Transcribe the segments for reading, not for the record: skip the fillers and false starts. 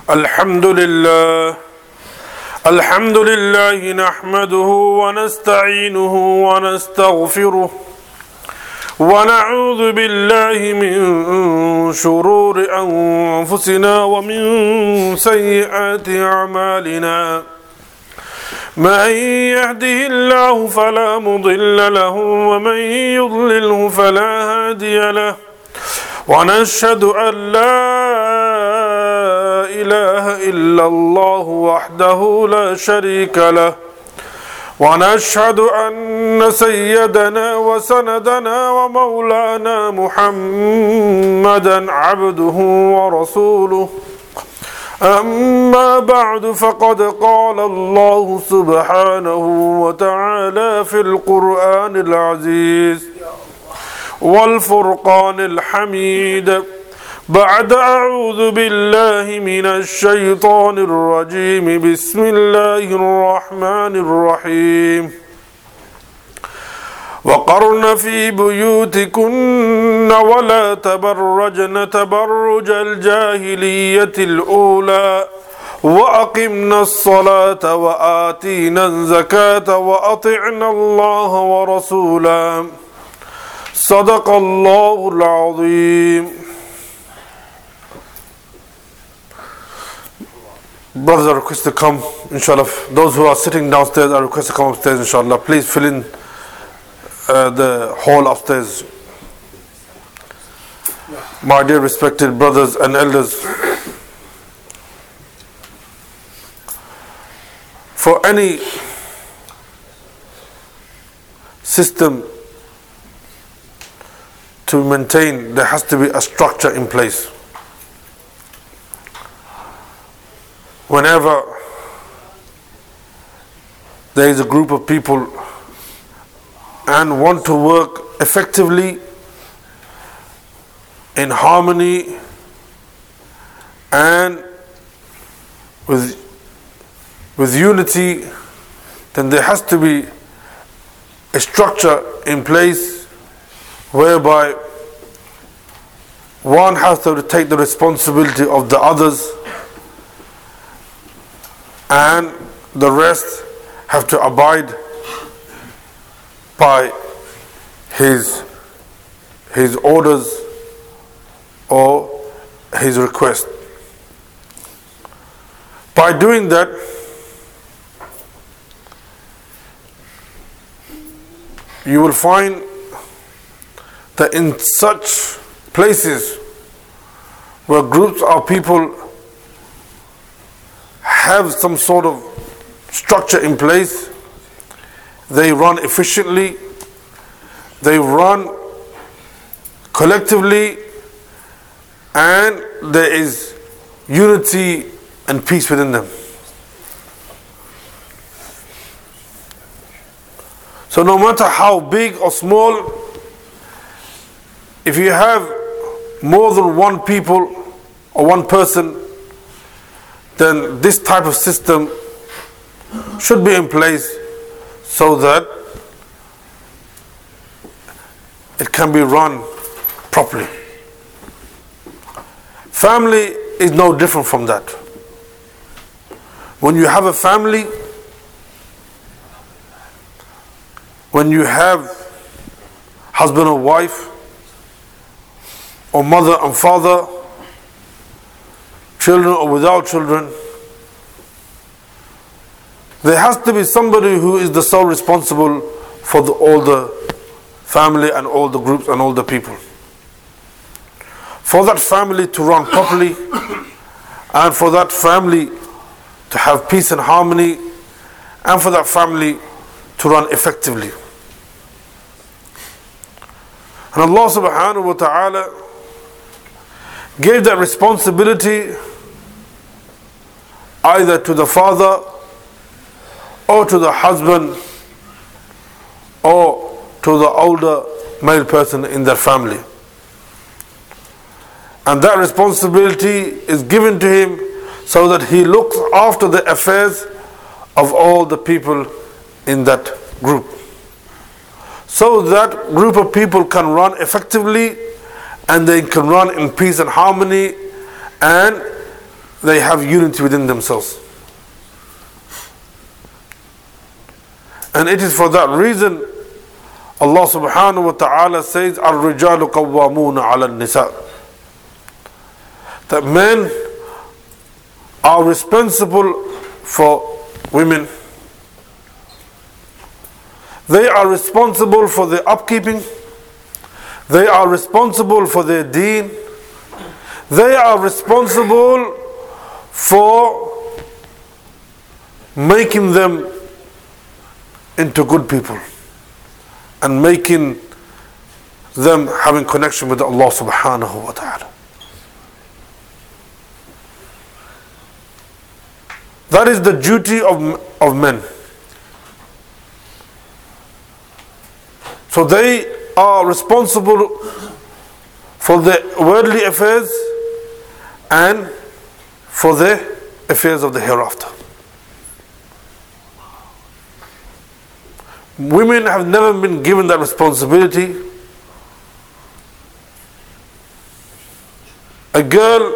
الحمد لله نحمده ونستعينه ونستغفره ونعوذ بالله من شرور أنفسنا ومن سيئات أعمالنا من يهده الله فلا مضل له ومن يضلله فلا هادي له ونشهد أن لا إله إلا الله وحده لا شريك له ونشهد أن سيدنا وسندنا ومولانا محمدا عبده ورسوله أما بعد فقد قال الله سبحانه وتعالى في القرآن العزيز والفرقان الحميد بعد أعوذ بالله من الشيطان الرجيم بسم الله الرحمن الرحيم وقرن في بيوتكن ولا تبرجن تبرج الجاهلية الأولى وأقمنا الصلاة وآتينا الزكاة وأطعنا الله ورسوله صدق الله العظيم. Brothers are requested to come, inshallah. Those who are sitting downstairs are requested to come upstairs, inshallah. Please fill in the hall upstairs. My dear respected brothers and elders, for any system to maintain, there has to be a structure in place. Whenever there is a group of people and want to work effectively in harmony and with unity, then there has to be a structure in place whereby one has to take the responsibility of the others and the rest have to abide by his orders or his request. By doing that, you will find that in such places where groups of people have some sort of structure in place, they run efficiently, they run collectively, and there is unity and peace within them. So no matter how big or small, if you have more than one people or one person, then this type of system should be in place so that it can be run properly. Family is no different from that. When you have a family, when you have husband or wife, or mother and father, children or without children, there has to be somebody who is the sole responsible for all the family and all the groups and all the people. For that family to run properly and for that family to have peace and harmony and for that family to run effectively. And Allah subhanahu wa ta'ala gave that responsibility either to the father or to the husband or to the older male person in their family. And that responsibility is given to him so that he looks after the affairs of all the people in that group. So that group of people can run effectively and they can run in peace and harmony, and they have unity within themselves. And it is for that reason Allah subhanahu wa ta'ala says, Al-Rijalu Qawwamuna ala Nisa. That men are responsible for women. They are responsible for their upkeeping. They are responsible for their deen. They are responsible for making them into good people and making them having connection with Allah subhanahu wa ta'ala. That is the duty of men. So they are responsible for the worldly affairs and for the affairs of the hereafter. Women have never been given that responsibility. A girl,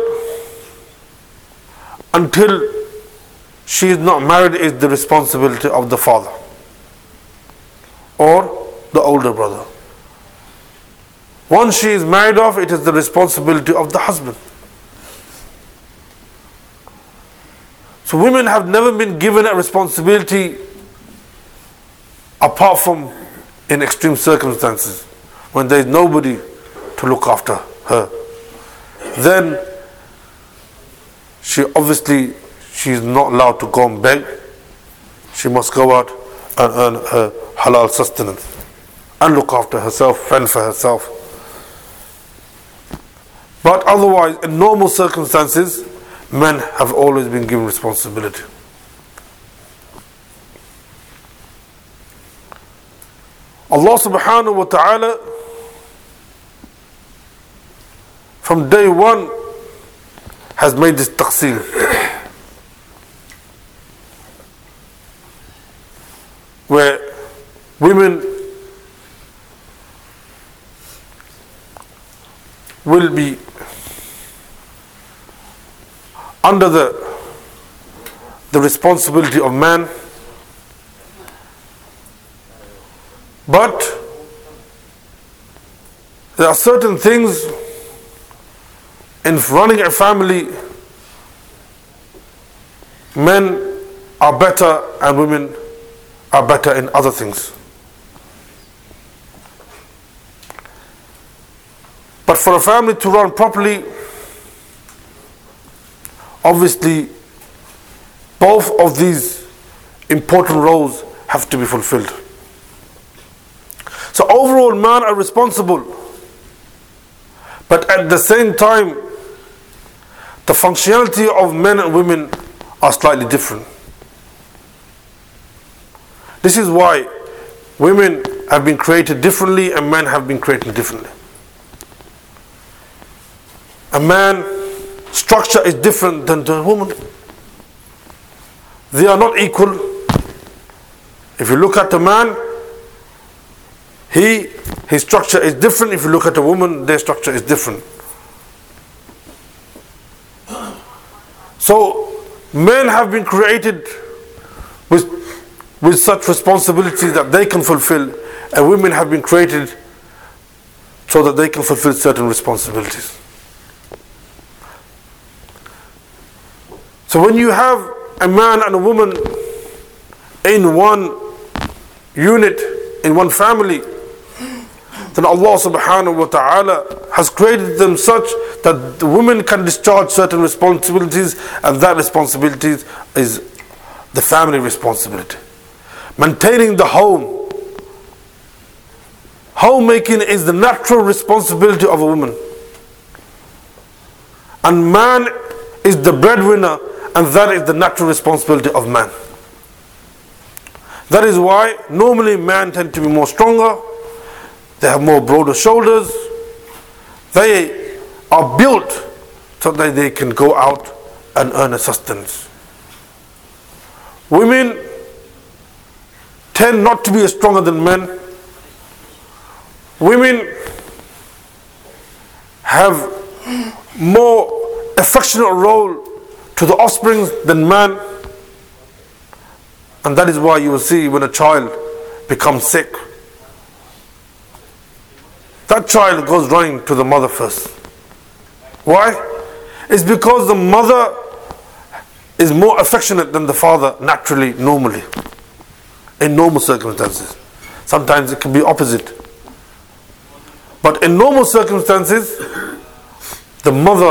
until she is not married, is the responsibility of the father or the older brother. Once she is married off, it is the responsibility of the husband. So women have never been given a responsibility apart from in extreme circumstances, when there is nobody to look after her. Then she is not allowed to go and beg. She must go out and earn her halal sustenance and look after herself, fend for herself. But otherwise, in normal circumstances, men have always been given responsibility. Allah subhanahu wa ta'ala from day one has made this taqseem. Where women will be under the responsibility of man, but there are certain things in running a family, men are better and women are better in other things. But for a family to run properly, obviously both of these important roles have to be fulfilled. So overall, men are responsible, but at the same time, the functionality of men and women are slightly different. This is why women have been created differently and men have been created differently. A man's structure is different than a woman. They are not equal. If you look at a man, his structure is different. If you look at a woman, their structure is different. So men have been created with such responsibilities that they can fulfill, and women have been created so that they can fulfill certain responsibilities. So when you have a man and a woman in one unit, in one family, then Allah subhanahu wa ta'ala has created them such that the women can discharge certain responsibilities, and that responsibility is the family responsibility. Maintaining the home. Homemaking is the natural responsibility of a woman. And man is the breadwinner, and that is the natural responsibility of man. That is why normally men tend to be more stronger, they have more broader shoulders, they are built so that they can go out and earn a sustenance. Women tend not to be as stronger than men. Women have more affectionate role to the offspring than man. And that is why you will see when a child becomes sick, that child goes running to the mother first. Why? It's because the mother is more affectionate than the father naturally, normally, in normal circumstances. Sometimes it can be opposite. But in normal circumstances, the mother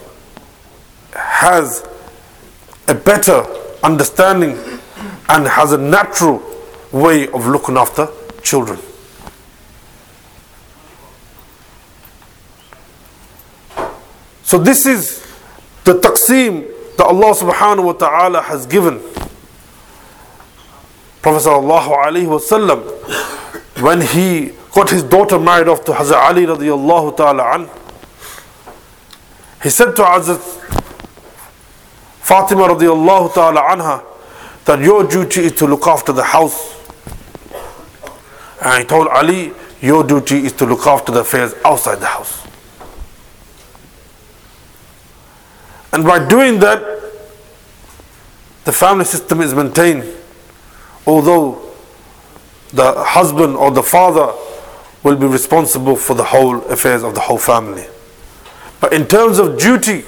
has a better understanding and has a natural way of looking after children. So this is the taqseem that Allah subhanahu wa ta'ala has given Prophet sallallahu alaihi wasallam when he got his daughter married off to Hazrat Ali radiyallahu ta'ala an. He said to Hazrat Fatima radiyallahu ta'ala anha that your duty is to look after the house. And he told Ali, your duty is to look after the affairs outside the house. And by doing that, the family system is maintained. Although the husband or the father will be responsible for the whole affairs of the whole family. But in terms of duty,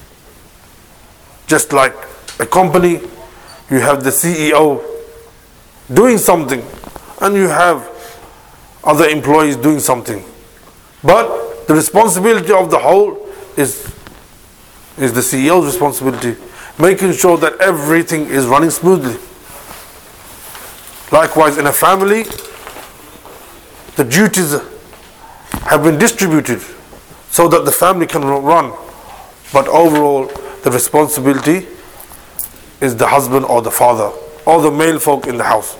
just like a company, you have the CEO doing something and you have other employees doing something. But the responsibility of the whole is the CEO's responsibility, making sure that everything is running smoothly. Likewise, in a family, the duties have been distributed so that the family can run. But overall, the responsibility is the husband or the father or the male folk in the house.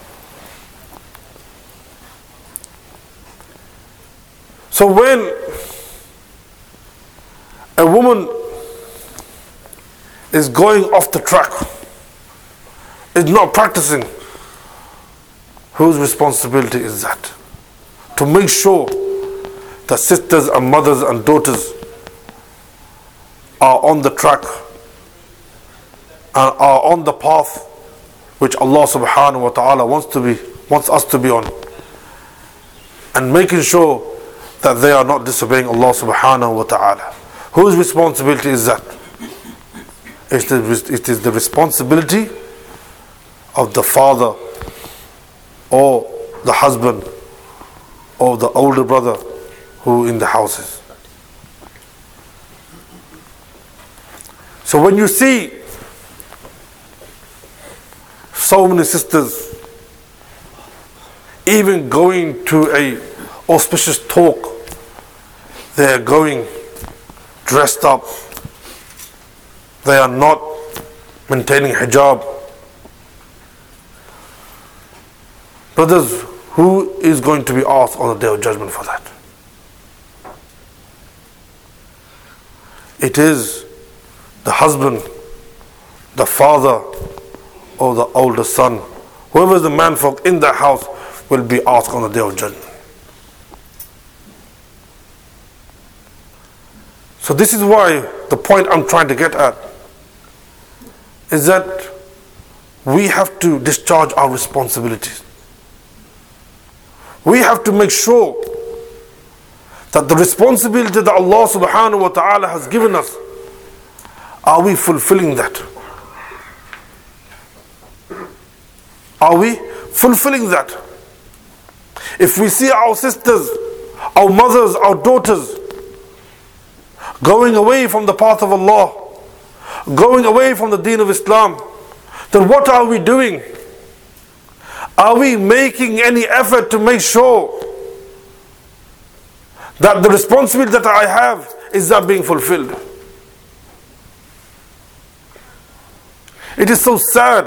So when a woman is going off the track, is not practicing, whose responsibility is that? To make sure that sisters and mothers and daughters are on the track and are on the path which Allah subhanahu wa ta'ala wants us to be on, and making sure that they are not disobeying Allah subhanahu wa ta'ala. Whose responsibility is that? It is the responsibility of the father or the husband or the older brother who in the houses. So when you see so many sisters even going to a auspicious talk, they are going dressed up, they are not maintaining hijab. Brothers, who is going to be asked on the Day of Judgment for that? It is the husband, the father, or the older son. Whoever is the manfolk in the house will be asked on the Day of Judgment. So this is why the point I'm trying to get at is that we have to discharge our responsibilities. We have to make sure that the responsibility that Allah subhanahu wa ta'ala has given us, are we fulfilling that? Are we fulfilling that? If we see our sisters, our mothers, our daughters going away from the path of Allah, going away from the deen of Islam, then what are we doing? Are we making any effort to make sure that the responsibility that I have is that being fulfilled? It is so sad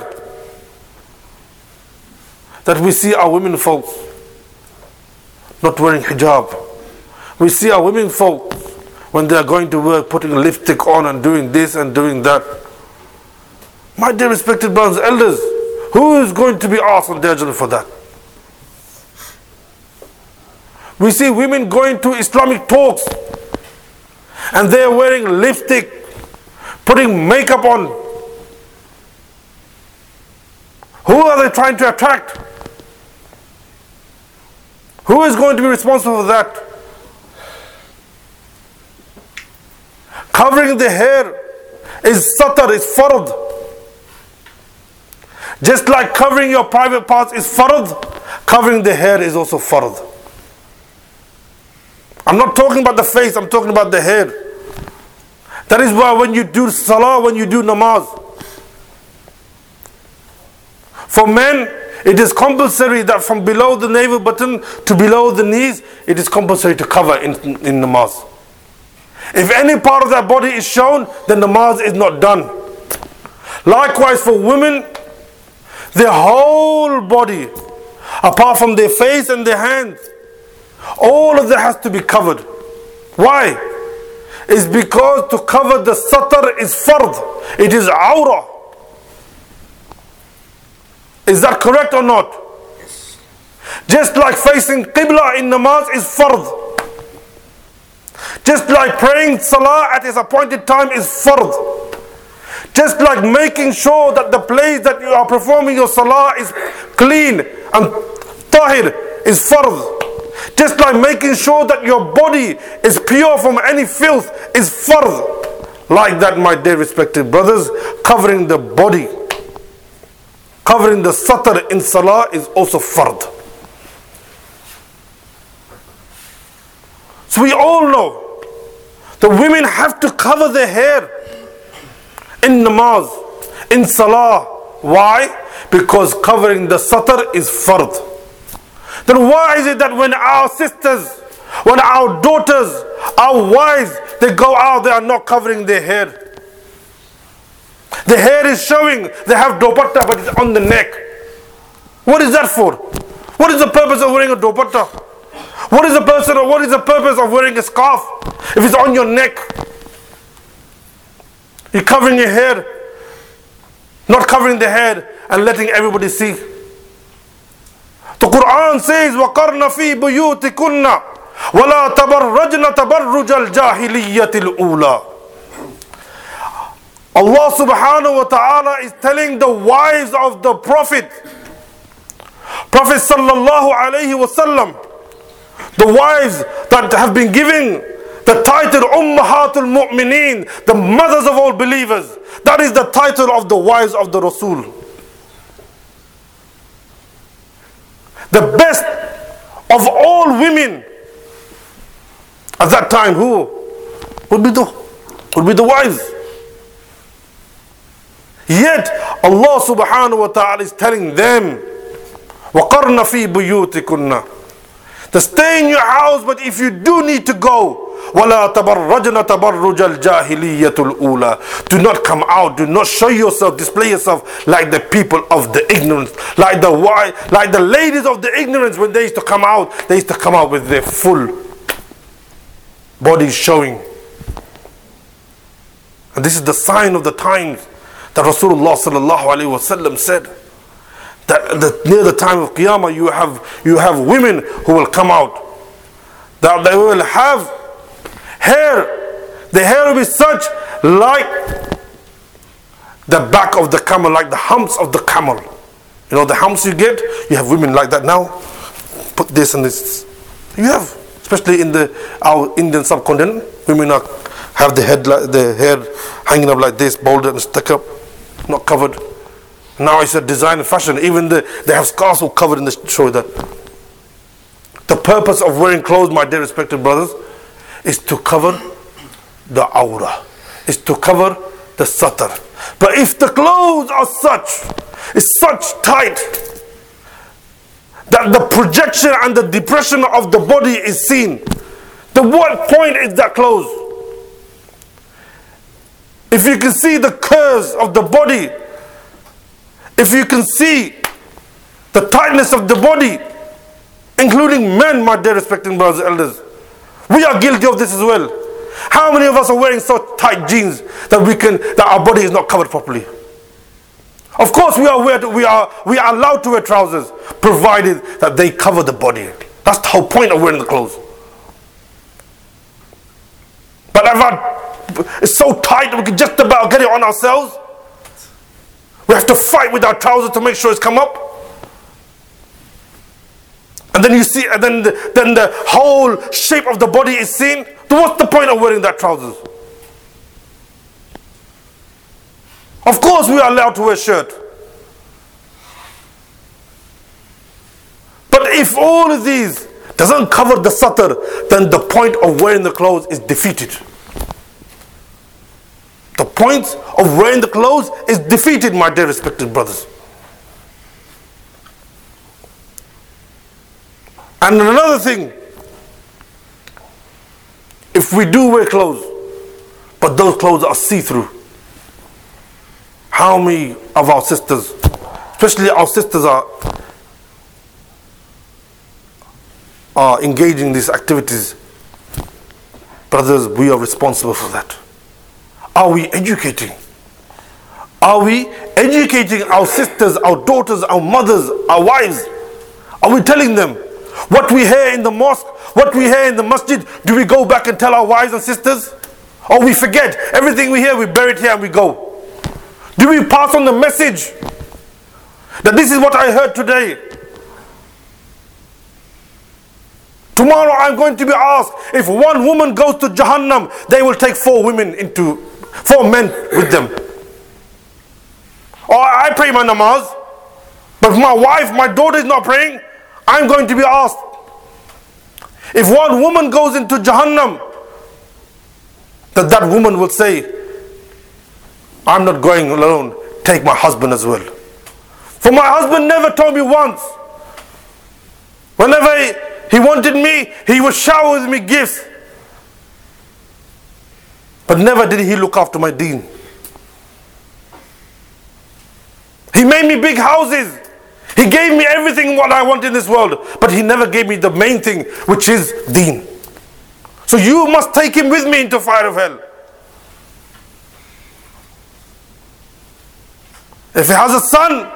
that we see our women folk not wearing hijab. We see our women folk when they are going to work putting lipstick on and doing this and doing that. My dear respected brothers and elders, who is going to be asked on Day of Judgment for that? We see women going to Islamic talks and they are wearing lipstick, putting makeup on, Who are they trying to attract? Who is going to be responsible for that? Covering the hair is satar, is fard. Just like covering your private parts is fard, covering the hair is also fard. I'm not talking about the face, I'm talking about the hair. That is why when you do salah, when you do namaz, for men, it is compulsory that from below the navel button to below the knees, it is compulsory to cover in namaz. If any part of that body is shown, then namaz is not done. Likewise for women, their whole body, apart from their face and their hands, all of that has to be covered. Why? It's because to cover the satar is fard. It is awrah. Is that correct or not? Yes. Just like facing qibla in namaz is fard. Just like praying salah at its appointed time is fard. Just like making sure that the place that you are performing your salah is clean and tahir is fard. Just like making sure that your body is pure from any filth is fard. Like that, my dear respected brothers, covering the body, covering the satar in salah is also fard. So we all know the women have to cover their hair in namaz, in salah. Why? Because covering the satar is fard. Then why is it that when our sisters, when our daughters, our wives, they go out, they are not covering their hair? The hair is showing, they have dupatta but it's on the neck. What is that for? What is the purpose of wearing a dupatta? What is the purpose of wearing a scarf if it's on your neck? You're covering your hair, not covering the head and letting everybody see. The Quran says, وَقَرْنَ فِي بُيُوتِكُنَّ وَلَا تَبَرَّجْنَ تَبَرُّجَ الْجَاهِلِيَّةِ الْأُولَى. Allah subhanahu wa ta'ala is telling the wives of the Prophet sallallahu alayhi wa sallam, the wives that have been given the title Ummahatul Mu'mineen, the mothers of all believers. That is the title of the wives of the Rasul. The best of all women at that time, who would be the wives? Yet Allah subhanahu wa ta'ala is telling them, وَقَرْنَ فِي بُيُوتِكُنَّ, to stay in your house, but if you do need to go, وَلَا تَبَرَّجْنَ تَبَرُّجَ الْجَاهِلِيَّةُ الْأُولَى, do not come out, do not show yourself, display yourself like the people of the ignorance, like the ladies of the ignorance. When they used to come out, they used to come out with their full bodies showing. And this is the sign of the times that Rasulullah sallallahu alaihi wasallam said that near the time of Qiyamah you have women who will come out, that they will have hair. The hair will be such like the back of the camel, like the humps of the camel. You know the humps you get? You have women like that now. Put this and this. You have, especially in our Indian subcontinent, women have the hair hanging up like this, balded and stuck up, not covered. Now it's a design and fashion. Even they have scarves all covered in the shoulder. The purpose of wearing clothes, my dear respected brothers, is to cover the aura, is to cover the satar. But if the clothes are such tight that the projection and the depression of the body is seen, then what point is that clothes? If you can see the curves of the body, if you can see the tightness of the body, including men, my dear respected brothers and elders, we are guilty of this as well. How many of us are wearing so tight jeans that our body is not covered properly? Of course we are allowed to wear trousers, provided that they cover the body. That's the whole point of wearing the clothes. But it's so tight that we can just about get it on ourselves. We have to fight with our trousers to make sure it's come up. And then you see, and then the whole shape of the body is seen. So what's the point of wearing that trousers? Of course we are allowed to wear shirt. But if all of these doesn't cover the satar, then the point of wearing the clothes is defeated. The point of wearing the clothes is defeated, my dear respected brothers. And another thing, if we do wear clothes, but those clothes are see-through, how many of our sisters, especially our sisters, are engaging in these activities? Brothers, we are responsible for that. Are we educating? Are we educating our sisters, our daughters, our mothers, our wives? Are we telling them what we hear in the mosque, what we hear in the masjid? Do we go back and tell our wives and sisters? Or we forget everything we hear, we bury it here and we go? Do we pass on the message that this is what I heard today? Tomorrow I'm going to be asked, if one woman goes to Jahannam, they will take 4 men with them. Or I pray my namaz, but if my wife, my daughter is not praying, I'm going to be asked. If one woman goes into Jahannam, that woman will say, I'm not going alone, take my husband as well. For my husband never told me once. Whenever he wanted me, he would shower with me gifts. But never did he look after my deen. He made me big houses. He gave me everything what I want in this world. But he never gave me the main thing, which is deen. So you must take him with me into fire of hell. If he has a son,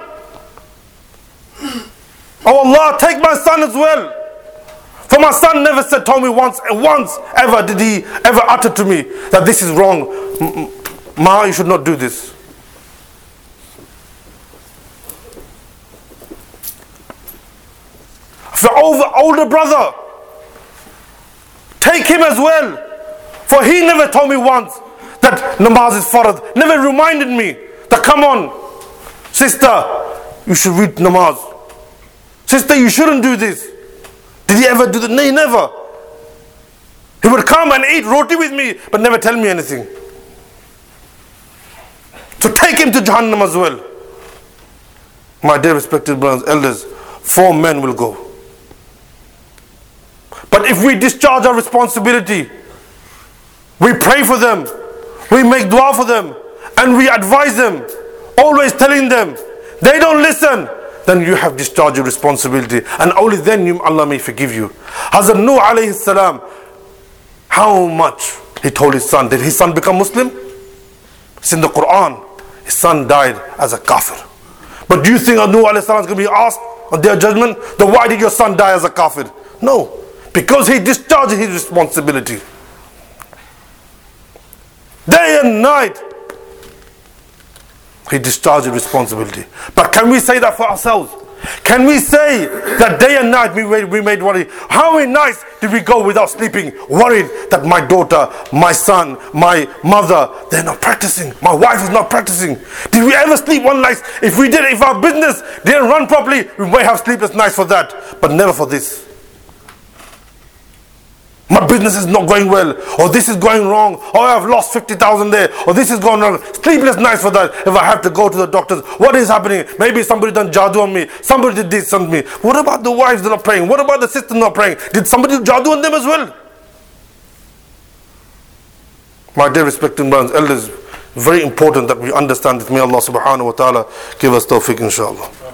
oh Allah, take my son as well. For my son never told me once ever did he ever utter to me that this is wrong. Ma, you should not do this. For older brother, take him as well. For he never told me once that namaz is farad. Never reminded me that, come on, sister, you should read namaz. Sister, you shouldn't do this. Did he ever do that? No, he never. He would come and eat roti with me, but never tell me anything. So take him to Jahannam as well. My dear respected brothers, elders, 4 men will go. But if we discharge our responsibility, we pray for them, we make dua for them, and we advise them, always telling them, they don't listen, then you have discharged your responsibility, and only then Allah may forgive you. Hazrat Nuh alayhi salam, how much he told his son. Did his son become Muslim? It's in the Quran. His son died as a kafir. But do you think Nuh alayhi salam is going to be asked on their judgment, then why did your son die as a kafir? No, because he discharged his responsibility. Day and night, he discharged his responsibility. But can we say that for ourselves? Can we say that day and night we made worry? How many nights did we go without sleeping, worried that my daughter, my son, my mother, they're not practicing, my wife is not practicing? Did we ever sleep one night? If we did, if our business didn't run properly, we may have sleepless nights for that, but never for this. My business is not going well, or this is going wrong, or I have lost 50,000 there, or this is going wrong. Sleepless nights for that. If I have to go to the doctors, what is happening? Maybe somebody done jadoo on me, somebody did this on me. What about the wives that are praying? What about the sisters not praying? Did somebody do jadoo on them as well? My dear respected brothers, elders, very important that we understand this. May Allah subhanahu wa ta'ala give us tawfiq, inshallah.